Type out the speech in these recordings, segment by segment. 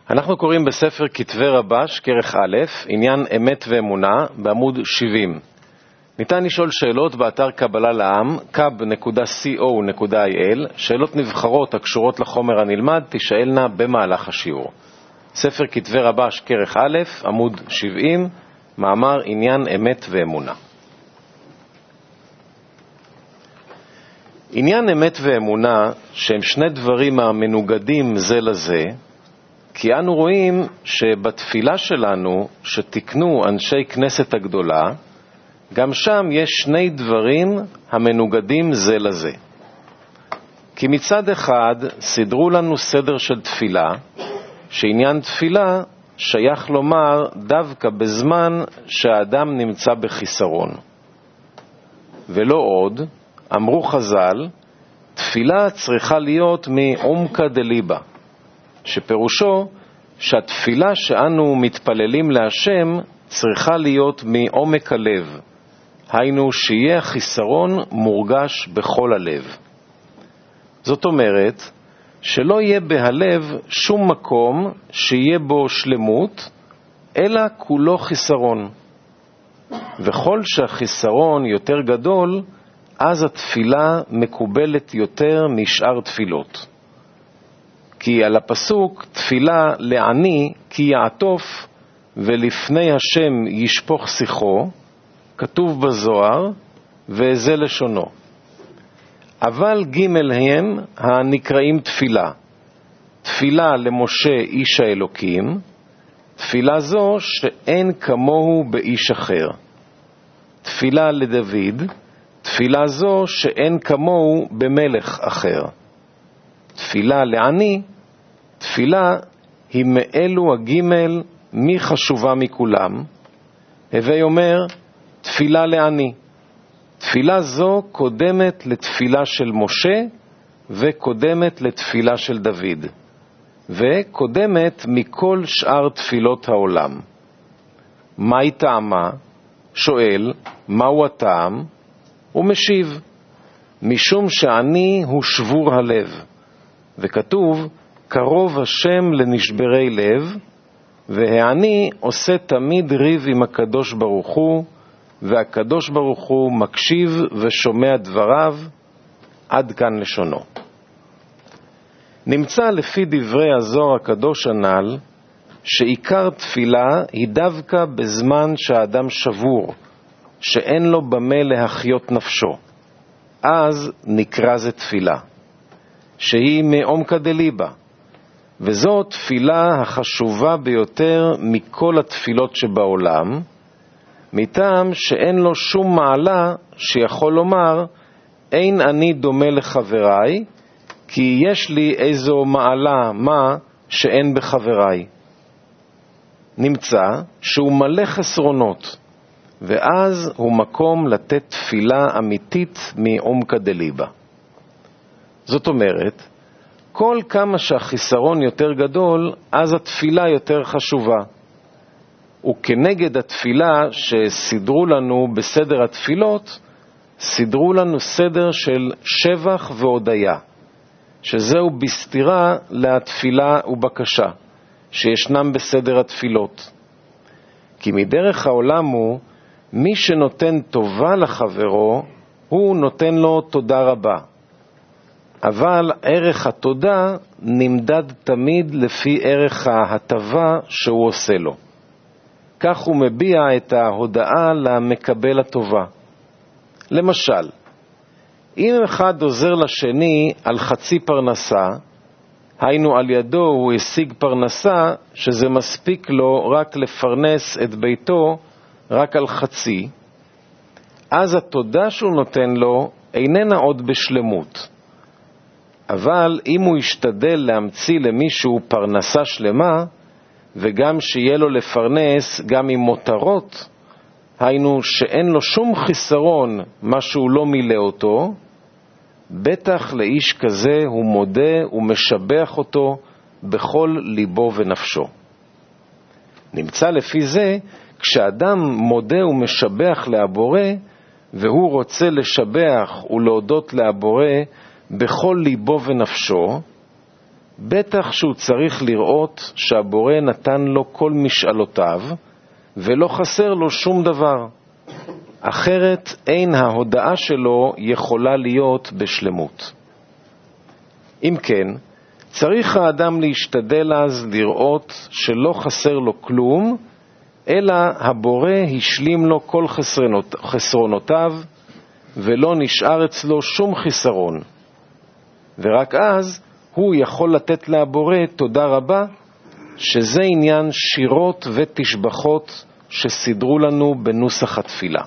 אנחנו קוראים בספר כתבי רבש, כרך א', עניין אמת ואמונה, בעמוד 70. ניתן לשאול שאלות באתר קבלה לעם, kab.co.il, שאלות נבחרות הקשורות לחומר הנלמד תשאלנה במהלך השיעור. ספר כתבי רבש, כרך א', עמוד 70, מאמר עניין אמת ואמונה. עניין אמת ואמונה, שהם שני דברים המנוגדים זה לזה, כי אנו רואים שבתפילה שלנו, שתקנו אנשי כנסת הגדולה, גם שם יש שני דברים המנוגדים זה לזה. כי מצד אחד סידרו לנו סדר של תפילה, שעניין תפילה שייך לומר דווקא בזמן שהאדם נמצא בחיסרון. ולא עוד, אמרו חז"ל, תפילה צריכה להיות מעומקא דליבה, שפירושו שהתפילה שאנו מתפללים להשם צריכה להיות מעומק הלב, היינו שיהיה החיסרון מורגש בכל הלב. זאת אומרת, שלא יהיה בהלב שום מקום שיהיה בו שלמות, אלא כולו חיסרון. וכל שהחיסרון יותר גדול, אז התפילה מקובלת יותר משאר תפילות. כי על הפסוק תפילה לעני כי יעטוף ולפני השם ישפוך שיחו, כתוב בזוהר, וזה לשונו. אבל ג' הם הנקראים תפילה. תפילה למשה איש האלוקים, תפילה זו שאין כמוהו באיש אחר. תפילה לדוד, תפילה זו שאין כמוהו במלך אחר. תפילה לעני, תפילה היא מאלו הגימל מי חשובה מכולם. הווי אומר, תפילה לעני. תפילה זו קודמת לתפילה של משה וקודמת לתפילה של דוד, וקודמת מכל שאר תפילות העולם. מהי טעמה? שואל, מהו הטעם? הוא משיב, משום שעני הוא שבור הלב, וכתוב, קרוב השם לנשברי לב, והעני עושה תמיד ריב עם הקדוש ברוך הוא, והקדוש ברוך הוא מקשיב ושומע דבריו. עד כאן לשונו. נמצא לפי דברי הזוהר הקדוש הנ"ל, שעיקר תפילה היא דווקא בזמן שהאדם שבור, שאין לו במה להחיות נפשו. אז נקרא זה תפילה, שהיא מעומקא דליבה, וזו תפילה החשובה ביותר מכל התפילות שבעולם, מטעם שאין לו שום מעלה שיכול לומר, אין אני דומה לחבריי, כי יש לי איזו מעלה מה שאין בחבריי. נמצא שהוא מלא חסרונות, ואז הוא מקום לתת תפילה אמיתית מעומקא דליבה. זאת אומרת, כל כמה שהחיסרון יותר גדול, אז התפילה יותר חשובה. וכנגד התפילה שסידרו לנו בסדר התפילות, סידרו לנו סדר של שבח והודיה, שזהו בסתירה לתפילה ובקשה, שישנם בסדר התפילות. כי מדרך העולם הוא, מי שנותן טובה לחברו, הוא נותן לו תודה רבה. אבל ערך התודה נמדד תמיד לפי ערך ההטבה שהוא עושה לו. כך הוא מביע את ההודעה למקבל הטובה. למשל, אם אחד עוזר לשני על חצי פרנסה, היינו על ידו הוא השיג פרנסה שזה מספיק לו רק לפרנס את ביתו רק על חצי, אז התודה שהוא נותן לו איננה עוד בשלמות. אבל אם הוא ישתדל להמציא למישהו פרנסה שלמה, וגם שיהיה לו לפרנס גם עם מותרות, היינו שאין לו שום חיסרון מה שהוא לא מילא אותו, בטח לאיש כזה הוא מודה ומשבח אותו בכל ליבו ונפשו. נמצא לפי זה, כשאדם מודה ומשבח להבורא, והוא רוצה לשבח ולהודות להבורא בכל ליבו ונפשו, בטח שהוא צריך לראות שהבורא נתן לו כל משאלותיו, ולא חסר לו שום דבר. אחרת אין ההודעה שלו יכולה להיות בשלמות. אם כן, צריך האדם להשתדל אז לראות שלא חסר לו כלום, אלא הבורא השלים לו כל חסרונותיו, ולא נשאר אצלו שום חיסרון. ורק אז הוא יכול לתת לבורא תודה רבה, שזה עניין שירות ותשבחות שסידרו לנו בנוסח התפילה.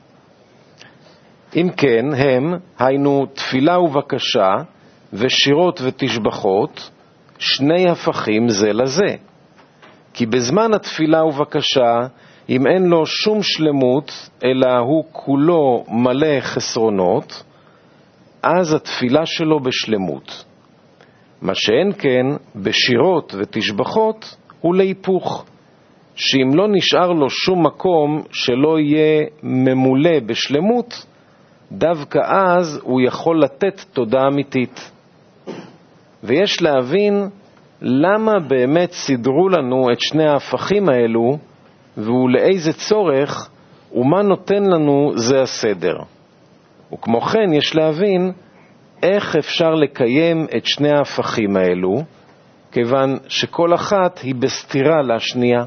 אם כן, היינו תפילה ובקשה ושירות ותשבחות, שני הפכים זה לזה. כי בזמן התפילה ובקשה, אם אין לו שום שלמות, אלא הוא כולו מלא חסרונות, אז התפילה שלו בשלמות. מה שאין כן, בשירות ותשבחות הוא להיפוך, שאם לא נשאר לו שום מקום שלא יהיה ממולא בשלמות, דווקא אז הוא יכול לתת תודה אמיתית. ויש להבין למה באמת סידרו לנו את שני ההפכים האלו, ולאיזה צורך, ומה נותן לנו זה הסדר. וכמו כן יש להבין איך אפשר לקיים את שני ההפכים האלו, כיוון שכל אחת היא בסתירה לשנייה.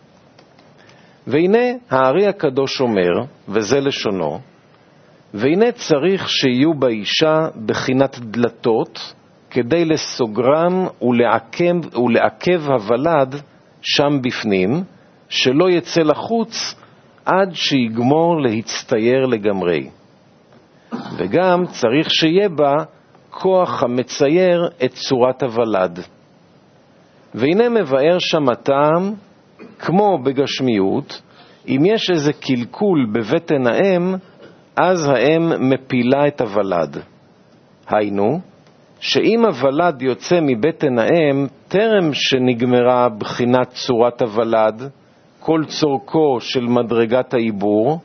והנה הארי הקדוש אומר, וזה לשונו, והנה צריך שיהיו באישה בחינת דלתות, כדי לסוגרם ולעכב הוולד שם בפנים, שלא יצא לחוץ עד שיגמור להצטייר לגמרי. וגם צריך שיהיה בה כוח המצייר את צורת הוולד. והנה מבאר שם הטעם, כמו בגשמיות, אם יש איזה קלקול בבטן האם, אז האם מפילה את הוולד. היינו, שאם הוולד יוצא מבטן האם, טרם שנגמרה בחינת צורת הוולד, כל צורכו של מדרגת העיבור,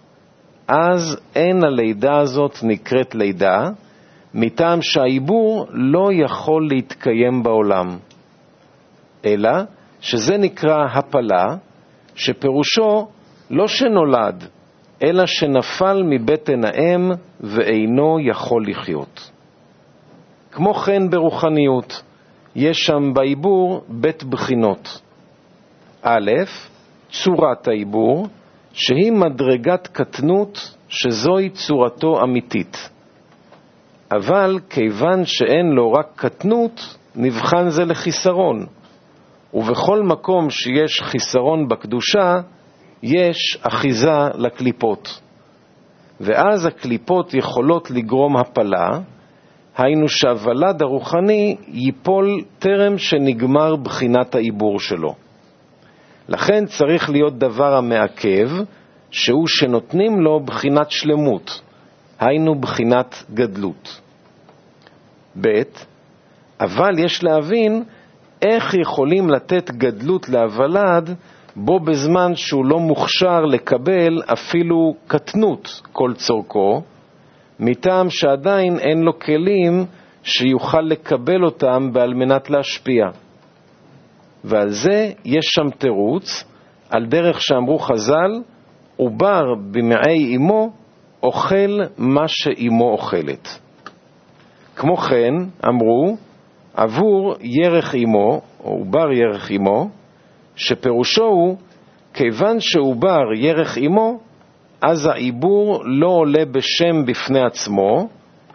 אז אין הלידה הזאת נקראת לידה, מטעם שהעיבור לא יכול להתקיים בעולם. אלא שזה נקרא הפלה, שפירושו לא שנולד, אלא שנפל מבטן האם ואינו יכול לחיות. כמו כן ברוחניות, יש שם בעיבור בית בחינות. א', צורת העיבור, שהיא מדרגת קטנות שזוהי צורתו אמיתית. אבל כיוון שאין לו רק קטנות, נבחן זה לחיסרון. ובכל מקום שיש חיסרון בקדושה, יש אחיזה לקליפות. ואז הקליפות יכולות לגרום הפלה, היינו שהוולד הרוחני ייפול טרם שנגמר בחינת העיבור שלו. לכן צריך להיות דבר המעכב, שהוא שנותנים לו בחינת שלמות, היינו בחינת גדלות. ב', אבל יש להבין איך יכולים לתת גדלות להוולד, בו בזמן שהוא לא מוכשר לקבל אפילו קטנות כל צורכו, מטעם שעדיין אין לו כלים שיוכל לקבל אותם בעל מנת להשפיע. ועל זה יש שם תירוץ, על דרך שאמרו חז"ל, עובר במעי אמו אוכל מה שאמו אוכלת. כמו כן אמרו, עבור ירך אמו, או עובר ירך אמו, שפירושו הוא, כיוון שעובר ירך אמו, אז העיבור לא עולה בשם בפני עצמו,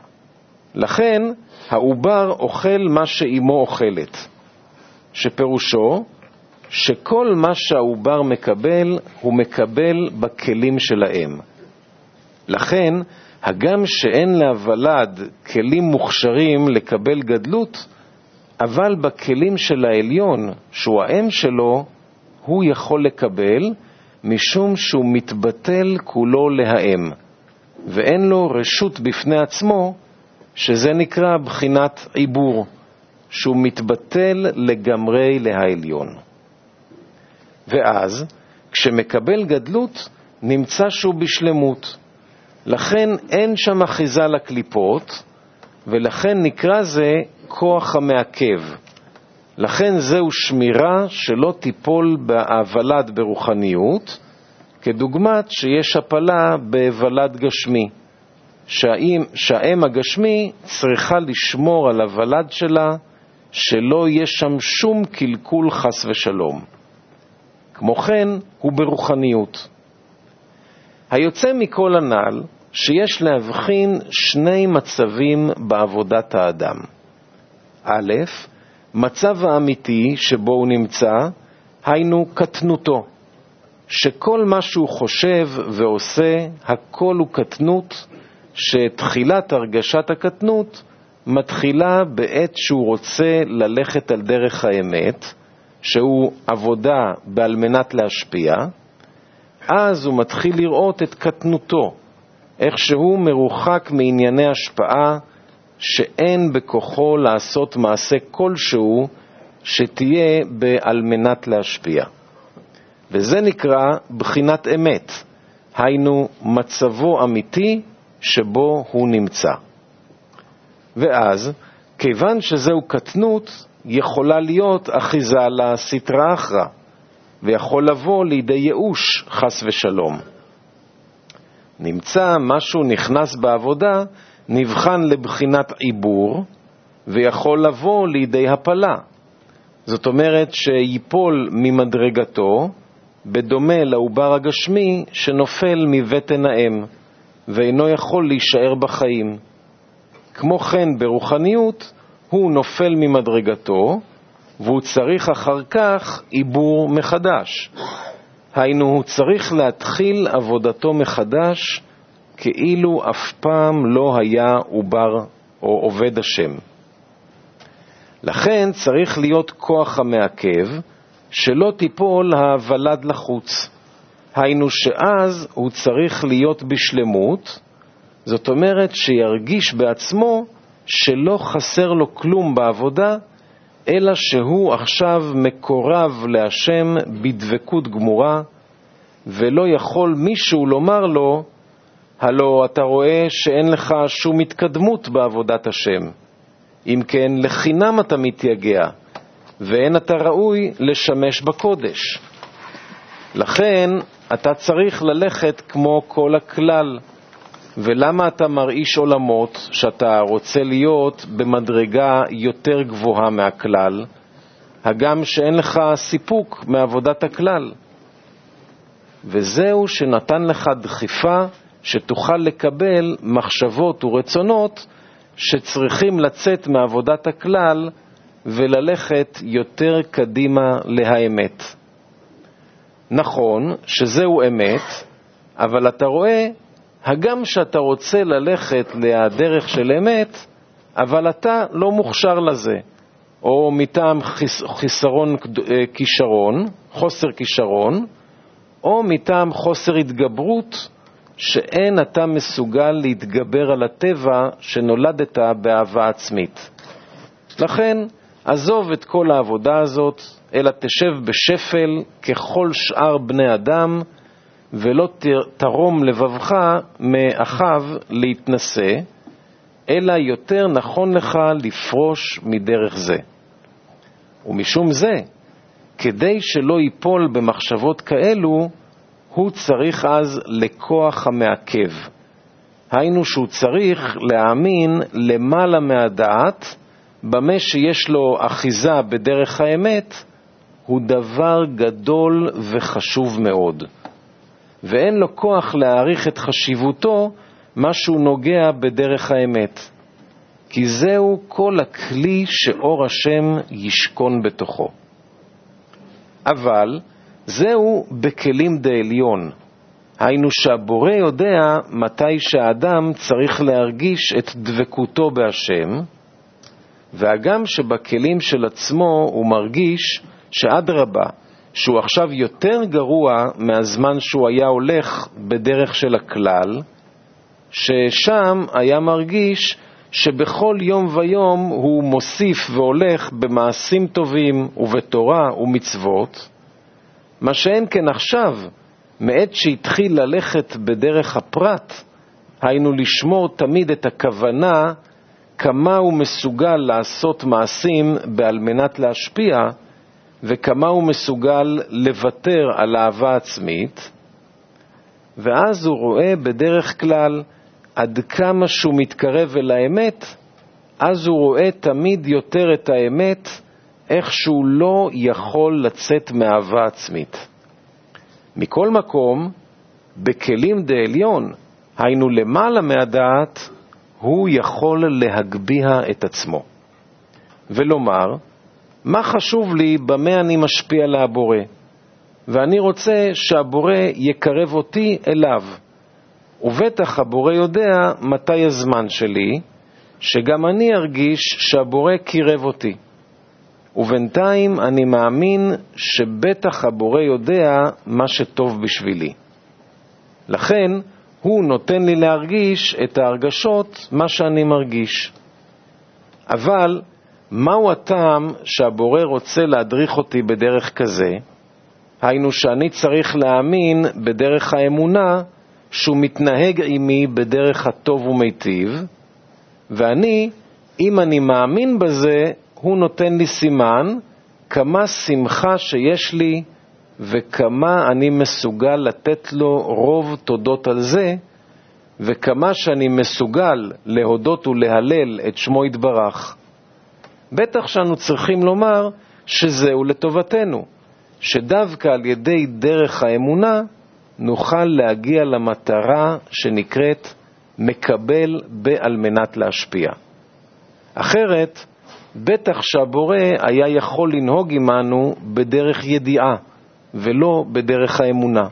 לכן העובר אוכל מה שאמו אוכלת, שפירושו שכל מה שהעובר מקבל, הוא מקבל בכלים של האם. לכן, הגם שאין להוולד כלים מוכשרים לקבל גדלות, אבל בכלים של העליון, שהוא האם שלו, הוא יכול לקבל, משום שהוא מתבטל כולו להאם, ואין לו רשות בפני עצמו, שזה נקרא בחינת עיבור, שהוא מתבטל לגמרי להעליון. ואז, כשמקבל גדלות, נמצא שהוא בשלמות. לכן אין שם אחיזה לקליפות, ולכן נקרא זה כוח המעכב, לכן זהו שמירה שלא תיפול בהבלד ברוחניות, כדוגמת שיש הפלה בהבלד גשמי, שהאם הגשמי צריכה לשמור על הוולד שלה, שלא יהיה שם שום קלקול חס ושלום. כמו כן הוא ברוחניות. היוצא מכל הנ"ל שיש להבחין שני מצבים בעבודת האדם. א', מצב האמיתי שבו הוא נמצא, היינו קטנותו, שכל מה שהוא חושב ועושה, הכל הוא קטנות, שתחילת הרגשת הקטנות מתחילה בעת שהוא רוצה ללכת על דרך האמת, שהוא עבודה בעל מנת להשפיע, אז הוא מתחיל לראות את קטנותו, איך שהוא מרוחק מענייני השפעה, שאין בכוחו לעשות מעשה כלשהו שתהיה בעל מנת להשפיע. וזה נקרא בחינת אמת, היינו מצבו אמיתי שבו הוא נמצא. ואז, כיוון שזהו קטנות, יכולה להיות אחיזה לסתרא אחרא, ויכול לבוא לידי ייאוש חס ושלום. נמצא משהו נכנס בעבודה, נבחן לבחינת עיבור, ויכול לבוא לידי הפלה. זאת אומרת שיפול ממדרגתו, בדומה לעובר הגשמי שנופל מבטן האם, ואינו יכול להישאר בחיים. כמו כן ברוחניות, הוא נופל ממדרגתו, והוא צריך אחר כך עיבור מחדש. היינו, הוא צריך להתחיל עבודתו מחדש, כאילו אף פעם לא היה עובר או עובד השם. לכן צריך להיות כוח המעכב, שלא תיפול הוולד לחוץ. היינו שאז הוא צריך להיות בשלמות, זאת אומרת שירגיש בעצמו שלא חסר לו כלום בעבודה, אלא שהוא עכשיו מקורב להשם בדבקות גמורה, ולא יכול מישהו לומר לו, הלא אתה רואה שאין לך שום התקדמות בעבודת השם. אם כן, לחינם אתה מתייגע, ואין אתה ראוי לשמש בקודש. לכן אתה צריך ללכת כמו כל הכלל. ולמה אתה מרעיש עולמות שאתה רוצה להיות במדרגה יותר גבוהה מהכלל, הגם שאין לך סיפוק מעבודת הכלל? וזהו שנתן לך דחיפה שתוכל לקבל מחשבות ורצונות שצריכים לצאת מעבודת הכלל וללכת יותר קדימה להאמת. נכון שזהו אמת, אבל אתה רואה, הגם שאתה רוצה ללכת לדרך של אמת, אבל אתה לא מוכשר לזה, או מטעם חוסר כישרון, או מטעם חוסר התגברות, שאין אתה מסוגל להתגבר על הטבע שנולדת באהבה עצמית. לכן, עזוב את כל העבודה הזאת, אלא תשב בשפל ככל שאר בני אדם, ולא תרום לבבך מאחיו להתנסה, אלא יותר נכון לך לפרוש מדרך זה. ומשום זה, כדי שלא ייפול במחשבות כאלו, הוא צריך אז לכוח המעכב. היינו שהוא צריך להאמין למעלה מהדעת, במה שיש לו אחיזה בדרך האמת, הוא דבר גדול וחשוב מאוד. ואין לו כוח להעריך את חשיבותו משהו נוגע בדרך האמת. כי זהו כל הכלי שאור השם ישכון בתוכו. אבל זהו בכלים דעליון. היינו שהבורא יודע מתי שהאדם צריך להרגיש את דבקותו בהשם, והגם שבכלים של עצמו הוא מרגיש שאדרבה, שהוא עכשיו יותר גרוע מהזמן שהוא היה הולך בדרך של הכלל, ששם היה מרגיש שבכל יום ויום הוא מוסיף והולך במעשים טובים ובתורה ומצוות, מה שאין כן עכשיו, מעת שהתחיל ללכת בדרך הפרט, היינו לשמור תמיד את הכוונה כמה הוא מסוגל לעשות מעשים על מנת להשפיע, וכמה הוא מסוגל לוותר על אהבה עצמית, ואז הוא רואה בדרך כלל עד כמה שהוא מתקרב אל האמת, אז הוא רואה תמיד יותר את האמת, איך שהוא לא יכול לצאת מאהבה עצמית. מכל מקום, בכלים דעליון, היינו למעלה מהדעת, הוא יכול להגביה את עצמו. ולומר, מה חשוב לי במה אני משפיע להבורא? ואני רוצה שהבורא יקרב אותי אליו. ובטח הבורא יודע מתי הזמן שלי, שגם אני ארגיש שהבורא קירב אותי. ובינתיים אני מאמין שבטח הבורא יודע מה שטוב בשבילי. לכן הוא נותן לי להרגיש את ההרגשות, מה שאני מרגיש. אבל מהו הטעם שהבורא רוצה להדריך אותי בדרך כזה? היינו שאני צריך להאמין בדרך האמונה שהוא מתנהג עימי בדרך הטוב ומיטיב, ואני, אם אני מאמין בזה, הוא נותן לי סימן כמה שמחה שיש לי וכמה אני מסוגל לתת לו רוב תודות על זה, וכמה שאני מסוגל להודות ולהלל את שמו יתברך. בטח שאנו צריכים לומר שזהו לטובתנו, שדווקא על ידי דרך האמונה נוכל להגיע למטרה שנקראת מקבל על מנת להשפיע. אחרת, בטח שהבורא היה יכול לנהוג עמנו בדרך ידיעה, ולא בדרך האמונה.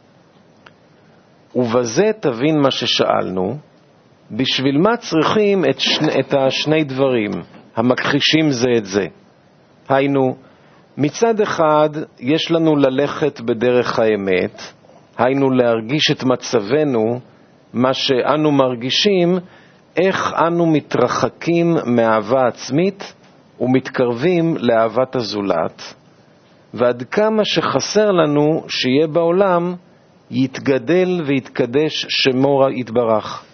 ובזה תבין מה ששאלנו, בשביל מה צריכים את השני דברים, המכחישים זה את זה. היינו, מצד אחד יש לנו ללכת בדרך האמת, היינו להרגיש את מצבנו, מה שאנו מרגישים, איך אנו מתרחקים מאהבה עצמית ומתקרבים לאהבת הזולת, ועד כמה שחסר לנו שיהיה בעולם יתגדל ויתקדש שמו יתברך.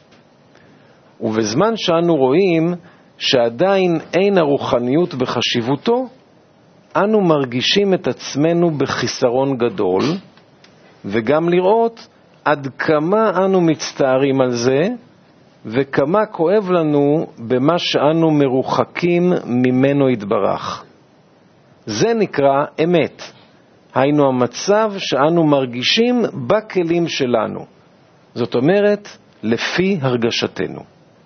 ובזמן שאנו רואים שעדיין אין הרוחניות בחשיבותו, אנו מרגישים את עצמנו בחיסרון גדול, וגם לראות עד כמה אנו מצטערים על זה, וכמה כואב לנו במה שאנו מרוחקים ממנו יתברך. זה נקרא אמת, היינו המצב שאנו מרגישים בכלים שלנו, זאת אומרת לפי הרגשתנו.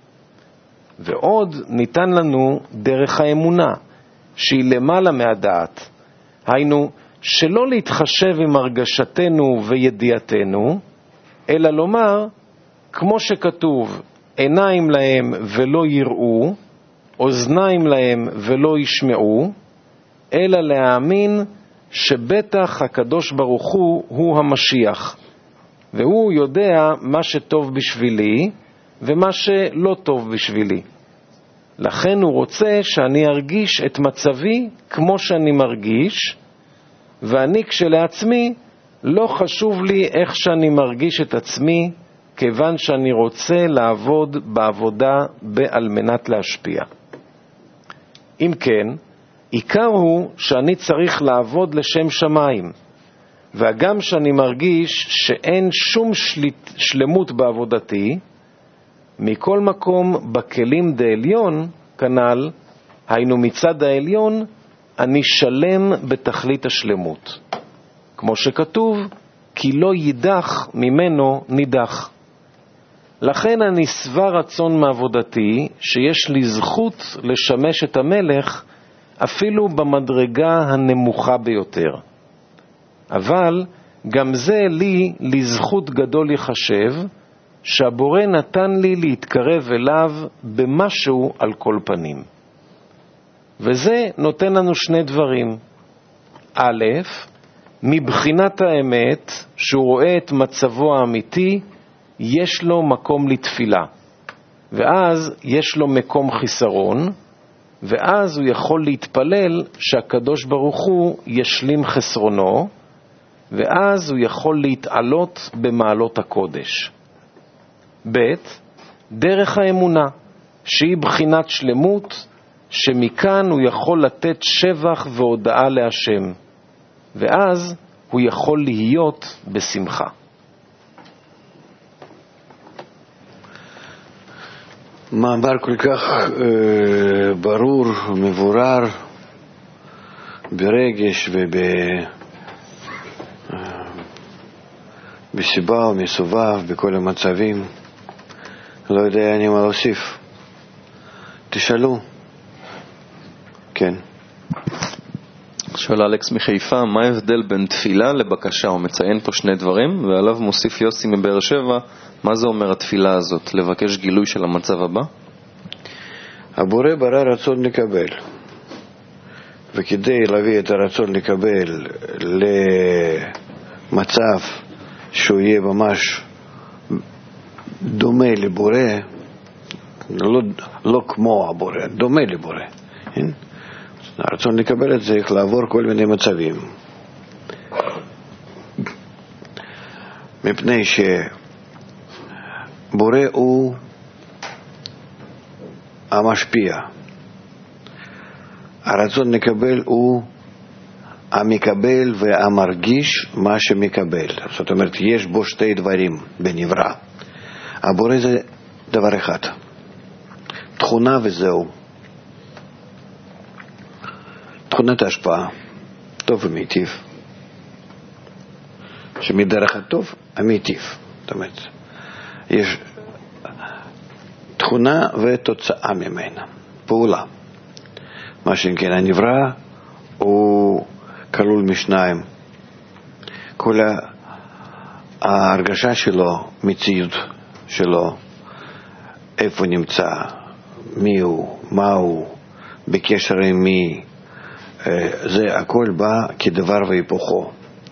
ועוד ניתן לנו דרך האמונה, שהיא למעלה מהדעת, היינו שלא להתחשב עם הרגשתנו וידיעתנו, אלא לומר, כמו שכתוב, עיניים להם ולא יראו, אוזניים להם ולא ישמעו, אלא להאמין שבטח הקדוש ברוך הוא המשיח, והוא יודע מה שטוב בשבילי ומה שלא טוב בשבילי. לכן הוא רוצה שאני ארגיש את מצבי כמו שאני מרגיש, ואני כשלעצמי לא חשוב לי איך שאני מרגיש את עצמי, כיוון שאני רוצה לעבוד בעבודה על מנת להשפיע. אם כן, עיקר הוא שאני צריך לעבוד לשם שמיים, וגם שאני מרגיש שאין שום שלמות בעבודתי, מכל מקום בכלים דעליון, כנ"ל, היינו מצד העליון, אני שלם בתכלית השלמות. כמו שכתוב, כי לא יידח ממנו נידח. לכן אני שבע רצון מעבודתי, שיש לי זכות לשמש את המלך, אפילו במדרגה הנמוכה ביותר. אבל גם זה לי לזכות גדול יחשב, שהבורא נתן לי להתקרב אליו במשהו על כל פנים. וזה נותן לנו שני דברים. א', מבחינת האמת, שהוא רואה את מצבו האמיתי, יש לו מקום לתפילה. ואז יש לו מקום חיסרון, ואז הוא יכול להתפלל שהקדוש ברוך הוא ישלים חסרונו, ואז הוא יכול להתעלות במעלות הקודש. ב', דרך האמונה, שהיא בחינת שלמות, שמכאן הוא יכול לתת שבח והודאה להשם, ואז הוא יכול להיות בשמחה. מאמר כל כך ברור, מבורר, ברגש בסיבה ומסובב, בכל המצבים. לא יודע אני מה להוסיף. תשאלו. כן. שואל אלכס מחיפה, מה ההבדל בין תפילה לבקשה? הוא מציין פה שני דברים, ועליו מוסיף יוסי מבאר שבע, מה זה אומר התפילה הזאת? לבקש גילוי של המצב הבא? הבורא ברא רצון לקבל, וכדי להביא את הרצון לקבל למצב שהוא יהיה ממש דומה לבורא, לא כמו הבורא, דומה לבורא. הרצון לקבל את זה צריך לעבור כל מיני מצבים, מפני שבורא הוא המשפיע, הרצון לקבל הוא המקבל והמרגיש מה שמקבל. זאת אומרת, יש בו שתי דברים בנברא. הבורא זה דבר אחד, תכונה וזהו. תכונת ההשפעה, טוב ומיטיב, שמדרך הטוב המיטיב. זאת אומרת, יש תכונה ותוצאה ממנה, פעולה. מה שכן הנברא הוא כלול משניים. כל ההרגשה שלו, מציאות שלו, איפה נמצא, מי הוא, מה הוא, בקשר עם מי, זה הכל בא כדבר והיפוכו,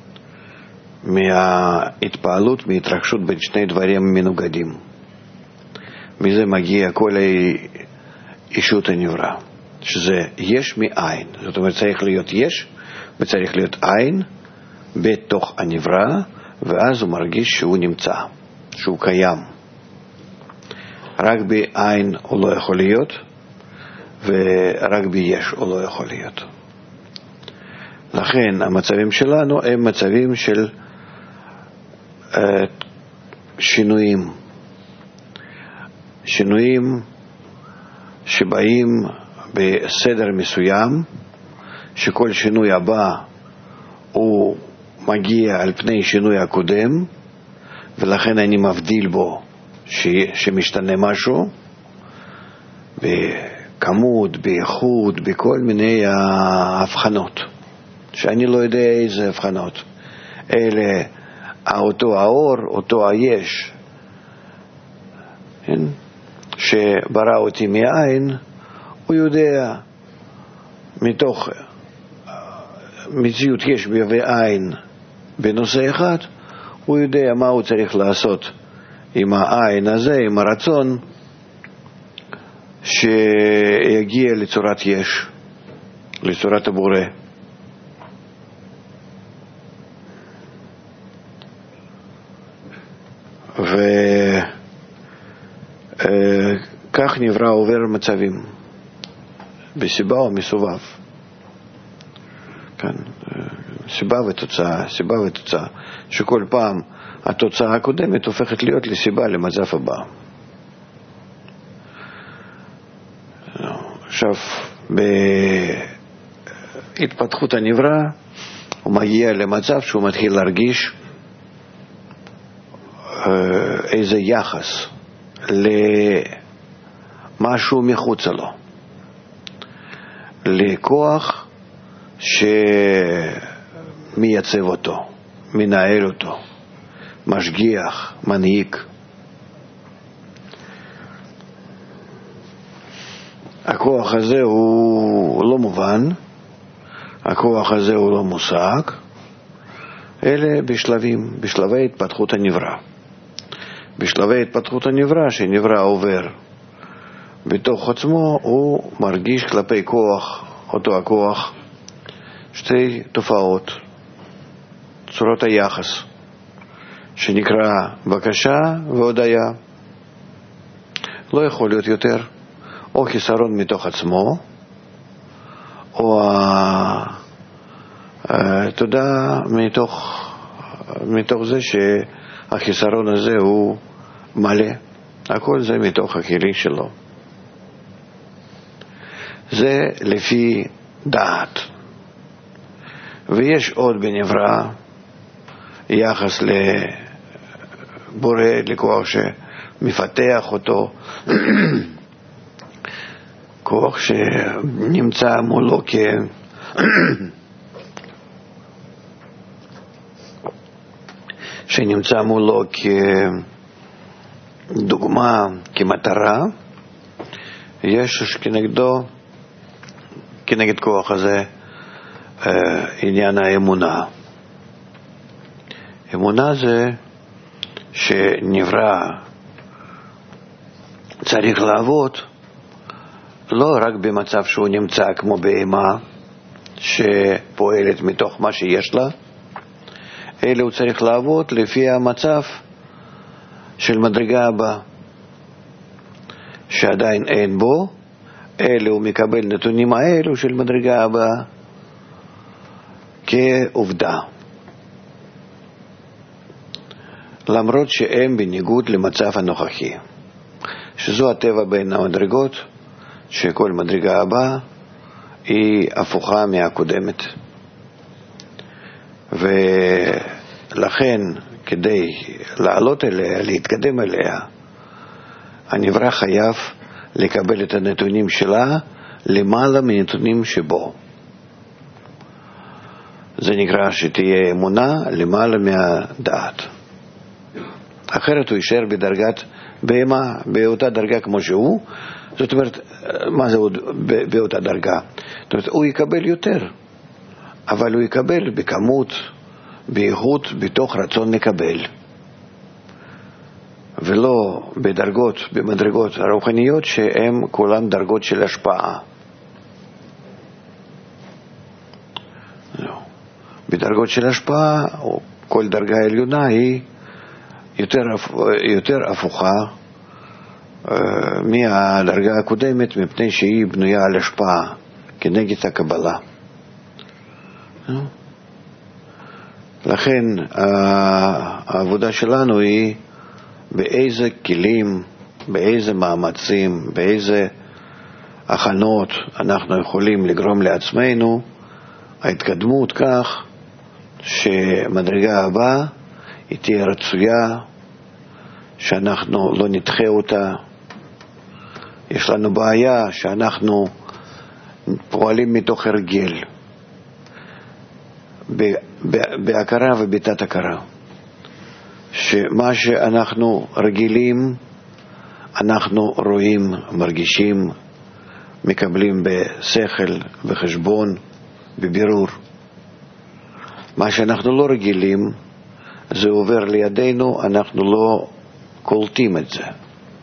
מההתפעלות, מהתרחשות בין שני דברים מנוגדים. מזה מגיע כל האישות הנברא, שזה יש מאין. זאת אומרת, צריך להיות יש וצריך להיות עין בתוך הנברא, ואז הוא מרגיש שהוא נמצא, שהוא קיים. רק בעין הוא לא יכול להיות, ורק ביש הוא לא יכול להיות. לכן המצבים שלנו הם מצבים של שינויים. שינויים שבאים בסדר מסוים, שכל שינוי הבא הוא מגיע על פני שינוי הקודם, ולכן אני מבדיל בו שמשתנה משהו בכמות, באיכות, בכל מיני הבחנות שאני לא יודע איזה הבחנות. אלה אותו האור, אותו היש, שברא אותי מאין, הוא יודע מתוך מציאות יש ועין בנושא אחד, הוא יודע מה הוא צריך לעשות עם העין הזה, עם הרצון שיגיע לצורת יש, לצורת הבורא. וכך נברא עובר מצבים בסיבה או מסובב. כאן סיבה ותוצאה, סיבה ותוצאה, שכל פעם התוצאה הקודמת הופכת להיות לסיבה למצב הבא. עכשיו, בהתפתחות הנברא הוא מגיע למצב שהוא מתחיל להרגיש איזה יחס למשהו מחוץ לו, לכוח שמייצב אותו, מנהל אותו, משגיח, מנהיג. הכוח הזה הוא לא מובן, הכוח הזה הוא לא מושג, אלה בשלבים, בשלבי התפתחות הנברא. בשלבי התפתחות הנברא, שנברא עובר בתוך עצמו, הוא מרגיש כלפי כוח, אותו הכוח, שתי תופעות, צורות היחס, שנקרא בקשה והודיה. לא יכול להיות יותר, או חיסרון מתוך עצמו, או תודה מתוך זה שהחיסרון הזה הוא מלא. הכל זה מתוך הכלי שלו. זה לפי דעת. ויש עוד בנברא יחס לבורא, לכוח שמפתח אותו, כוח שנמצא מולו שנמצא מולו כדוגמה, כמטרה. יש כנגד כוח הזה עניין האמונה. אמונה זה שנברא צריך לעבוד לא רק במצב שהוא נמצא כמו בהמה שפועלת מתוך מה שיש לה, אלא הוא צריך לעבוד לפי המצב של מדרגה הבאה שעדיין אין בו, אלא הוא מקבל נתונים האלו של מדרגה הבאה כעובדה, למרות שהם בניגוד למצב הנוכחי, שזו הטבע בין המדרגות, שכל מדרגה הבאה היא הפוכה מהקודמת. ולכן כדי לעלות אליה, להתקדם אליה, הנברא חייב לקבל את הנתונים שלה למעלה מנתונים שבו. זה נקרא שתהיה אמונה למעלה מהדעת. אחרת הוא יישאר בדרגת בהמה, באותה דרגה כמו שהוא. זאת אומרת, מה זה עוד באותה דרגה? זאת אומרת, הוא יקבל יותר, אבל הוא יקבל בכמות, באיכות, בתוך רצון לקבל, ולא בדרגות, במדרגות הרוחניות שהן כולן דרגות של השפעה. בדרגות של השפעה, כל דרגה עליונה היא יותר הפוכה מהדרגה הקודמת, מפני שהיא בנויה על השפעה כנגד הקבלה. לכן העבודה שלנו היא באיזה כלים, באיזה מאמצים, באיזה הכנות אנחנו יכולים לגרום לעצמנו ההתקדמות כך שמדרגה הבאה היא תהיה רצויה, שאנחנו לא נדחה אותה. יש לנו בעיה שאנחנו פועלים מתוך הרגל, בהכרה ובתת הכרה, שמה שאנחנו רגילים אנחנו רואים, מרגישים, מקבלים בשכל, בחשבון, בבירור. מה שאנחנו לא רגילים זה עובר לידינו, אנחנו לא קולטים את זה.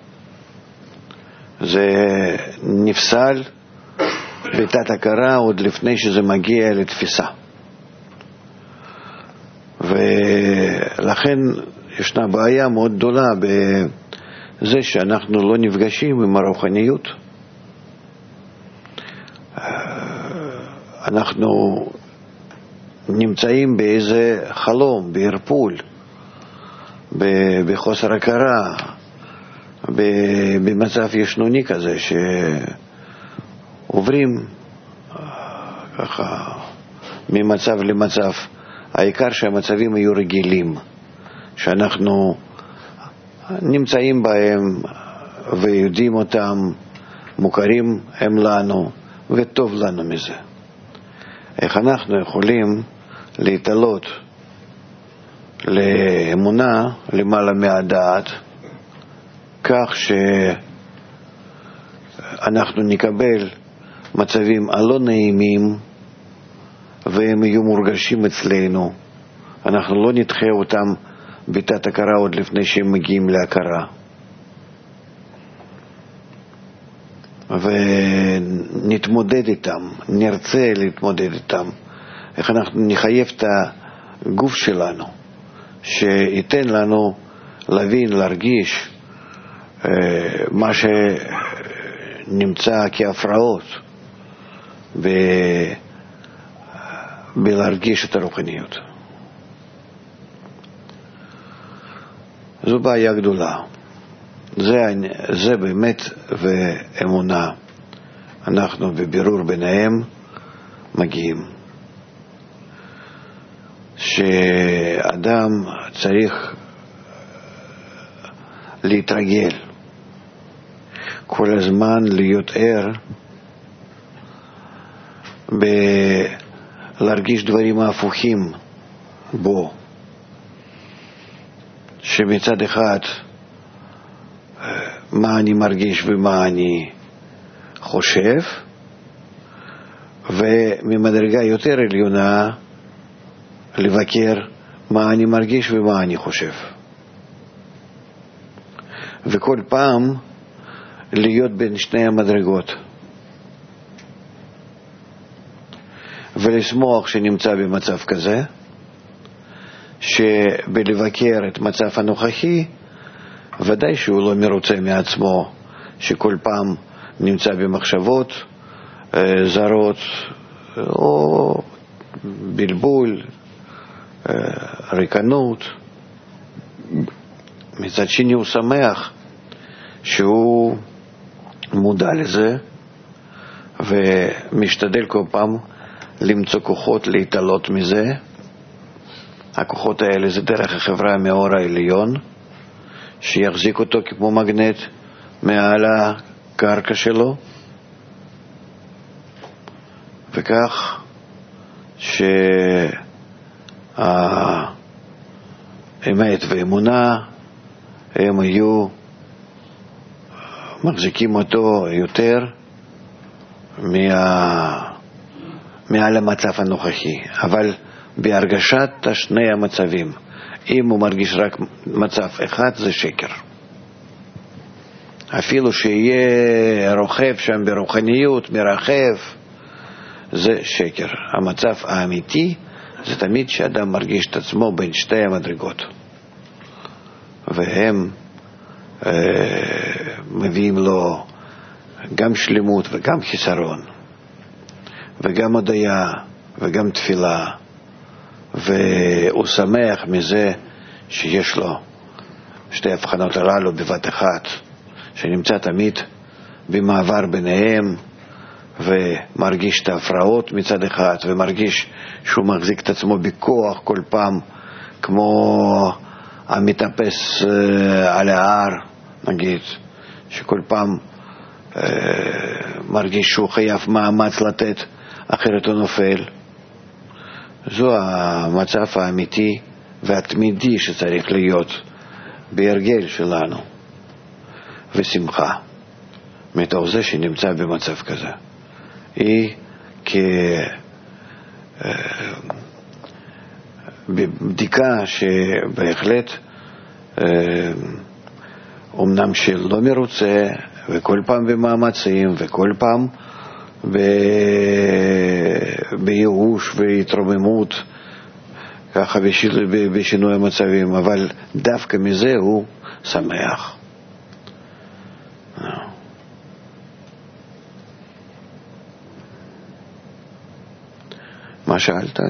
זה נפסל בתת הכרה עוד לפני שזה מגיע לתפיסה. ולכן ישנה בעיה מאוד גדולה בזה שאנחנו לא נפגשים עם הרוחניות. אנחנו נמצאים באיזה חלום, בערפול, בחוסר הכרה, במצב ישנוני כזה שעוברים ככה ממצב למצב. העיקר שהמצבים יהיו רגילים, שאנחנו נמצאים בהם ויודעים אותם, מוכרים הם לנו וטוב לנו מזה. איך אנחנו יכולים להתעלות לאמונה למעלה מהדעת, כך שאנחנו נקבל מצבים הלא נעימים והם יהיו מורגשים אצלנו. אנחנו לא נדחה אותם בתת הכרה עוד לפני שהם מגיעים להכרה. ונתמודד איתם, נרצה להתמודד איתם. איך אנחנו נחייב את הגוף שלנו, שייתן לנו להבין, להרגיש מה נמצא כהפרעות בלהרגיש את הרוחניות. זו בעיה גדולה. זה באמת ואמונה. אנחנו בבירור ביניהם מגיעים. שאדם צריך להתרגל כל הזמן להיות ער להרגיש דברים ההפוכים בו, שמצד אחד מה אני מרגיש ומה אני חושב, וממדרגה יותר עליונה לבקר מה אני מרגיש ומה אני חושב, וכל פעם להיות בין שני המדרגות ולשמוח שנמצא במצב כזה, שבלבקר את מצב הנוכחי ודאי שהוא לא מרוצה מעצמו, שכל פעם נמצא במחשבות זרות או בלבול, ריקנות. מצד שני הוא שמח שהוא מודע לזה ומשתדל כל פעם למצוא כוחות להתעלות מזה. הכוחות האלה זה דרך החברה מאור העליון, שיחזיק אותו כמו מגנט מעל הקרקע שלו, וכך שהאמת ואמונה הם היו מחזיקים אותו יותר מעל המצב הנוכחי, אבל בהרגשת שני המצבים. אם הוא מרגיש רק מצב אחד זה שקר, אפילו שיהיה רוכב שם ברוחניות, מרחב, זה שקר. המצב האמיתי זה תמיד שאדם מרגיש את עצמו בין שתי המדרגות, והם מביאים לו גם שלמות וגם חיסרון וגם הודיה וגם תפילה, והוא שמח מזה שיש לו שתי הבחנות הללו בבת אחת, שנמצא תמיד במעבר ביניהם, ומרגיש את ההפרעות מצד אחד, ומרגיש שהוא מחזיק את עצמו בכוח כל פעם, כמו המטפס על ההר, נגיד, שכל פעם מרגיש שהוא חייב מאמץ לתת, אחרת הוא נופל. זו המצב האמיתי והתמידי שצריך להיות בהרגל שלנו, ושמחה מתוך זה שנמצא במצב כזה. היא בבדיקה שבהחלט אמנם שלא מרוצה, וכל פעם במאמצים, וכל פעם בייאוש והתרוממות, ככה בשינוי המצבים, אבל דווקא מזה הוא שמח. מה שאלת?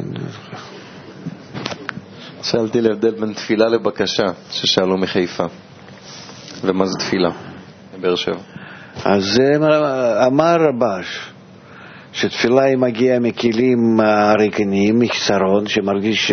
שאלתי להבדל בין תפילה לבקשה, ששאלו מחיפה, ומה זה תפילה בבאר שבע. אז אמר רבש שתפילה היא מגיעה מכלים ריקניים, מחסרון, שמרגיש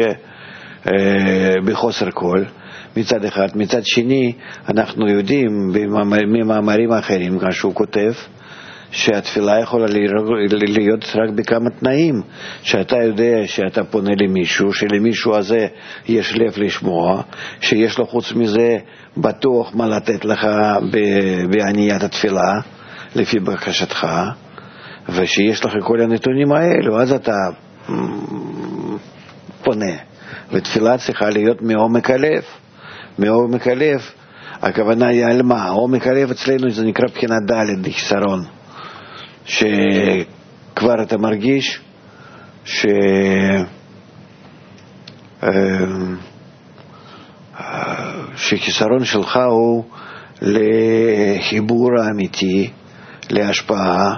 בחוסר כל מצד אחד. מצד שני אנחנו יודעים במאמרים אחרים, כמו שהוא כותב, שהתפילה יכולה להיות רק בכמה תנאים, שאתה יודע שאתה פונה למישהו, שלמישהו הזה יש לב לשמוע, שיש לו חוץ מזה בטוח מה לתת לך בעניית התפילה לפי בקשתך, ושיש לך כל הנתונים האלו, אז אתה פונה. ותפילה צריכה להיות מעומק הלב. מעומק הלב, הכוונה היא על מה? עומק הלב אצלנו זה נקרא בחינת ד' חיסרון, שכבר אתה מרגיש שחיסרון שלך הוא לחיבור האמיתי, להשפעה,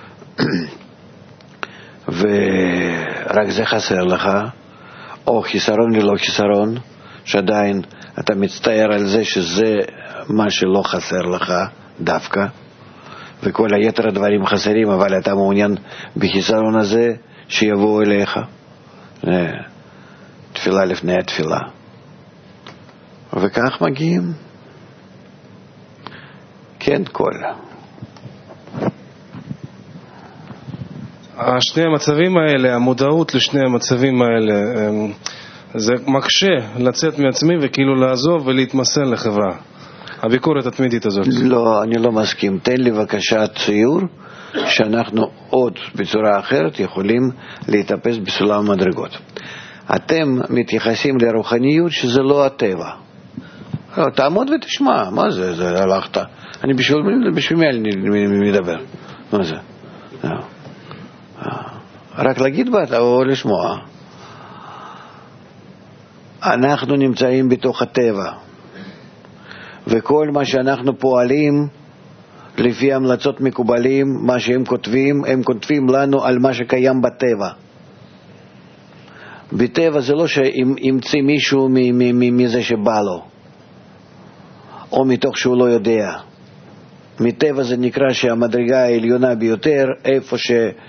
ורק זה חסר לך, או חיסרון ללא חיסרון, שעדיין אתה מצטער על זה שזה מה שלא חסר לך דווקא, וכל היתר הדברים חסרים, אבל אתה מעוניין בחיסרון הזה שיבואו אליך. תפילה לפני התפילה. וכך מגיעים. כן, כל. שני המצבים האלה, המודעות לשני המצבים האלה, זה מקשה לצאת מעצמי וכאילו לעזוב ולהתמסר לחברה. הביקורת התמידית הזאת. לא, אני לא מסכים. תן לי בבקשה ציור שאנחנו עוד בצורה אחרת יכולים להתאפס בסולם מדרגות. אתם מתייחסים לרוחניות שזה לא הטבע. תעמוד ותשמע, מה זה? זה הלכת. אני בשביל מי אני מדבר? מה זה? רק להגיד בת או לשמוע. אנחנו נמצאים בתוך הטבע, וכל מה שאנחנו פועלים לפי המלצות מקובלים, מה שהם כותבים, הם כותבים לנו על מה שקיים בטבע. בטבע זה לא שימציא מישהו מזה שבא לו, או מתוך שהוא לא יודע. מטבע זה נקרא שהמדרגה העליונה ביותר, איפה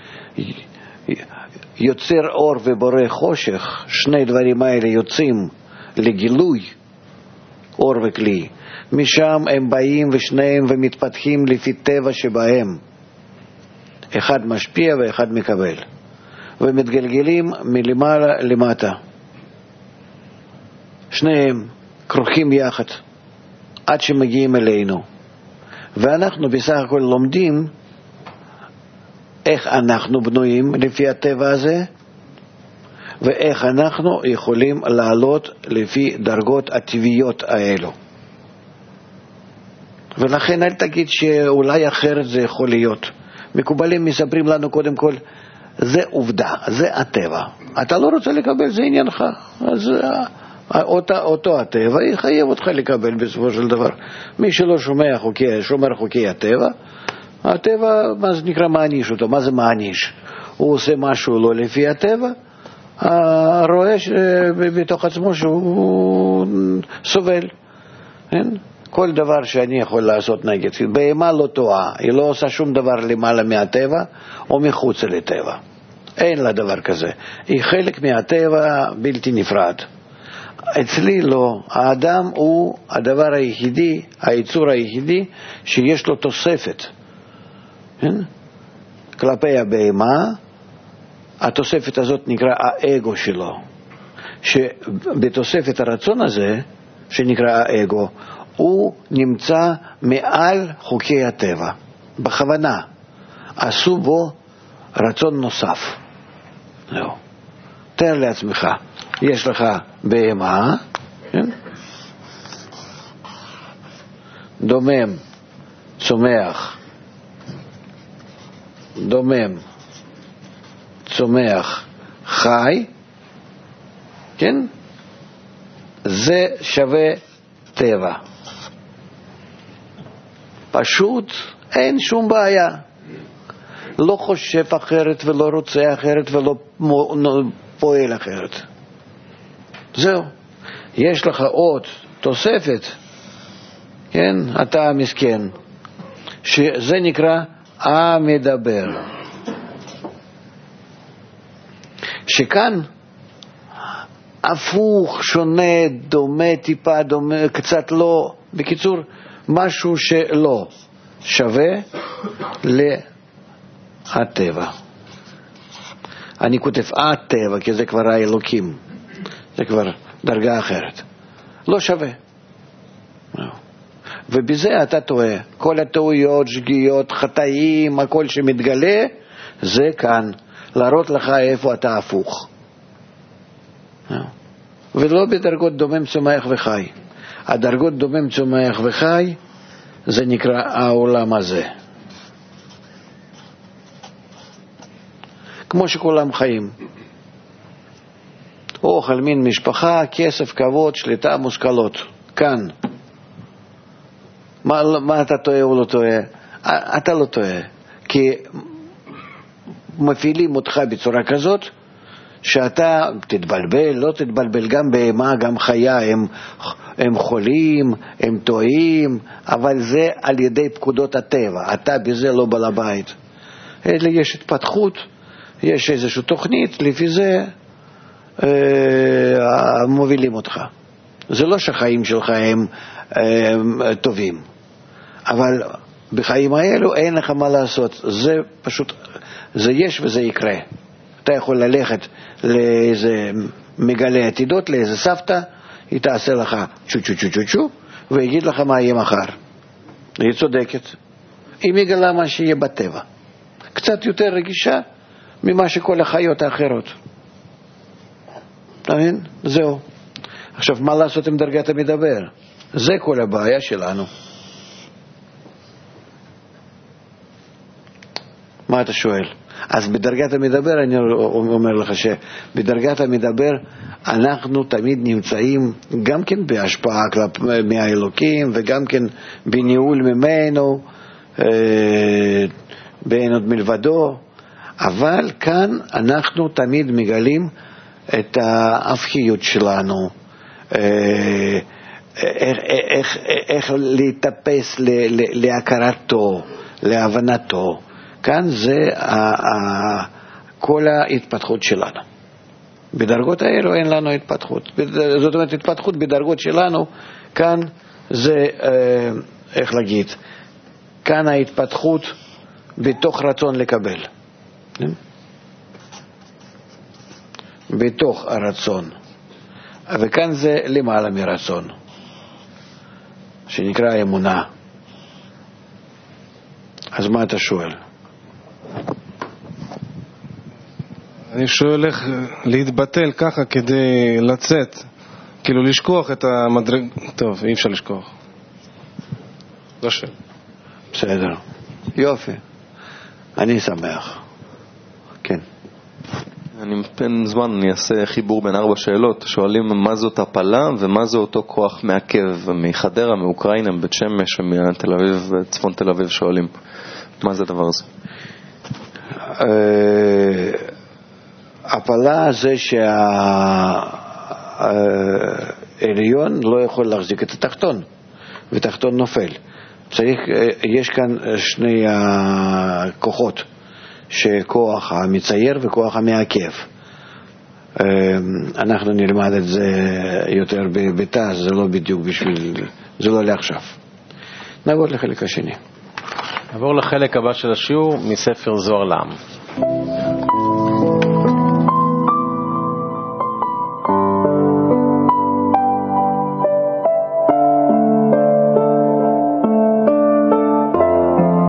שיוצר אור ובורא חושך, שני דברים האלה יוצאים לגילוי, אור וכלי. משם הם באים ושניהם ומתפתחים לפי טבע שבהם. אחד משפיע ואחד מקבל. ומתגלגלים מלמעלה למטה. שניהם כרוכים יחד עד שמגיעים אלינו. ואנחנו בסך הכל לומדים איך אנחנו בנויים לפי הטבע הזה, ואיך אנחנו יכולים לעלות לפי דרגות הטבעיות האלו. ולכן אל תגיד שאולי אחרת זה יכול להיות. מקובלים מספרים לנו קודם כל, זה עובדה, זה הטבע. אתה לא רוצה לקבל, זה עניינך. אז אותו הטבע יחייב אותך לקבל בסופו של דבר. מי שלא שומר חוקי הטבע, הטבע, מה זה נקרא, מעניש אותו. מה זה מעניש? הוא עושה משהו לא לפי הטבע, רואה בתוך עצמו שהוא סובל. כל דבר שאני יכול לעשות נגד. בהמה לא טועה, היא לא עושה שום דבר למעלה מהטבע או מחוץ לטבע. אין לה דבר כזה. היא חלק מהטבע בלתי נפרד. אצלי לא. האדם הוא הדבר היחידי, היצור היחידי שיש לו תוספת. כלפי הבהמה, התוספת הזאת נקרא האגו שלו. שבתוספת הרצון הזה, שנקרא האגו, הוא נמצא מעל חוקי הטבע. בכוונה. עשו בו רצון נוסף. זהו. תאר לעצמך, יש לך בהמה, דומם, צומח, דומם, צומח, חי, כן? זה שווה טבע. פשוט אין שום בעיה. לא חושב אחרת ולא רוצה אחרת ולא פועל אחרת. זהו. יש לך עוד תוספת, כן? אתה מסכן, שזה נקרא המדבר. שכאן הפוך, שונה, דומה, טיפה דומה, קצת לא, בקיצור, משהו שלא שווה להטבע. אני כותב הטבע, כי זה כבר האלוקים, זה כבר דרגה אחרת. לא שווה. ובזה אתה טועה. כל הטעויות, שגיאות, חטאים, הכל שמתגלה, זה כאן. להראות לך איפה אתה הפוך. ולא בדרגות דומם, צומח וחי. הדרגות דומם, צומח וחי, זה נקרא העולם הזה. כמו שכולם חיים. אוכל, מין, משפחה, כסף, כבוד, שליטה, מושכלות. כאן. מה אתה טועה או לא טועה? אתה לא טועה, כי מפעילים אותך בצורה כזאת שאתה תתבלבל, לא תתבלבל, גם בהמה, גם חיה, הם חולים, הם טועים, אבל זה על ידי פקודות הטבע, אתה בזה לא בעל הבית. אלא יש התפתחות, יש איזושהי תוכנית, לפי זה מובילים אותך. זה לא שהחיים שלך הם טובים, אבל בחיים האלו אין לך מה לעשות, זה פשוט, זה יש וזה יקרה. אתה יכול ללכת לאיזה מגלה עתידות, לאיזה סבתא, היא תעשה לך צ'ו צ'ו צ'ו צ'ו צ'ו, ויגיד לך מה יהיה מחר. היא צודקת. היא מגלה מה שיהיה בטבע. קצת יותר רגישה ממה שכל החיות האחרות. אתה מבין? זהו. עכשיו, מה לעשות עם דרגת המדבר? זה כל הבעיה שלנו. מה אתה שואל? אז בדרגת המדבר, אני אומר לך שבדרגת המדבר אנחנו תמיד נמצאים גם כן בהשפעה מהאלוקים וגם כן בניהול ממנו, באין עוד מלבדו, אבל כאן אנחנו תמיד מגלים את ההפכיות שלנו, איך להתאפס להכרתו, להבנתו. כאן זה כל ההתפתחות שלנו. בדרגות האלו אין לנו התפתחות. זאת אומרת, התפתחות בדרגות שלנו, כאן זה, איך להגיד, כאן ההתפתחות בתוך רצון לקבל. בתוך הרצון. וכאן זה למעלה מרצון, שנקרא אמונה. אז מה אתה שואל? אני שואל איך להתבטל ככה כדי לצאת, כאילו לשכוח את המדרג... טוב, אי אפשר לשכוח. לא שאלה. בסדר. יופי. אני שמח. כן. אני מתן זמן, אני אעשה חיבור בין 4 שאלות. שואלים מה זאת הפלה ומה זה אותו כוח מעכב מחדרה, מאוקראינה, מבית שמש ומתל אביב, צפון תל אביב שואלים. מה זה הדבר הזה? הפלה זה שהעליון לא יכול להחזיק את התחתון, ותחתון נופל. יש כאן שני הכוחות, שכוח המצייר וכוח המעכב. אנחנו נלמד את זה יותר בביתה, זה לא בדיוק זה לא לעכשיו. נעבור לחלק השני. נעבור לחלק הבא של השיעור מספר זוהר לעם.